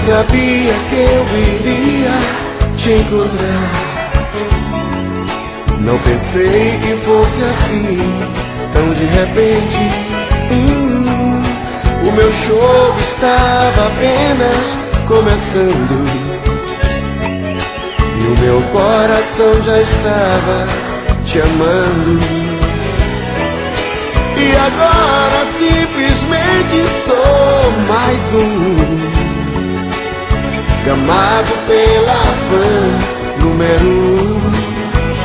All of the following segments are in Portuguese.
sabia que eu iria te encontrar. Não pensei que fosse assim, tão de repente. O meu show estava apenas começando e o meu coração já estava te amando. E agora simplesmente sou mais um gamado pela fã número 1.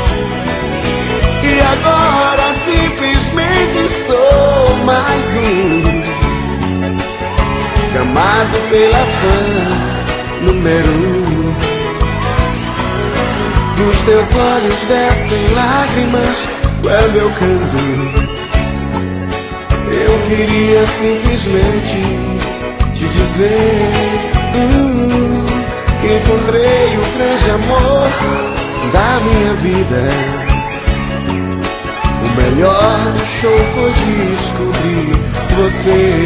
E agora simplesmente sou mais um gamado pela fã número 1. Dos teus olhos descem lágrimas quando eu canto. Eu queria simplesmente te dizer que encontrei o grande amor da minha vida. O melhor do show foi descobrir você.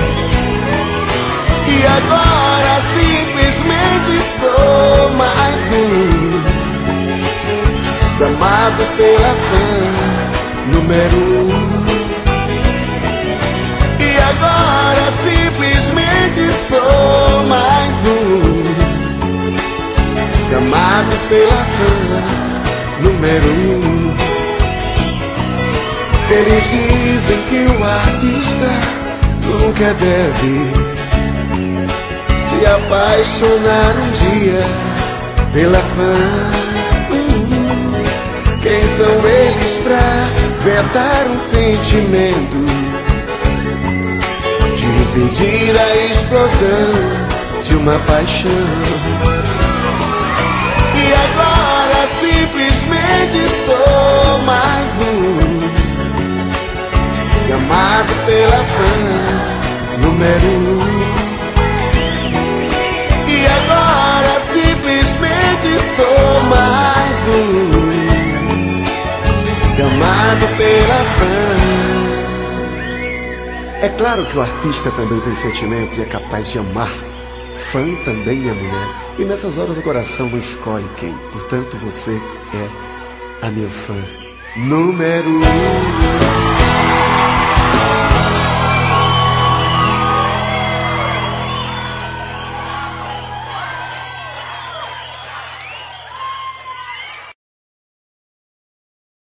E agora simplesmente sou mais um gamado pela fã número 1. E agora simplesmente sou mais um gamado pela fã número 1. Eles dizem que o artista nunca deve se apaixonar um dia pela fã. Quem são eles pra vetar um sentimento, de impedir a explosão de uma paixão? E agora simplesmente sou mais um gamado pela fã número 1. E agora simplesmente sou mais um gamado pela fã. É claro que o artista também tem sentimentos e é capaz de amar. Fã também é mulher. E nessas horas o coração não escolhe quem. Portanto você é a minha fã número 1.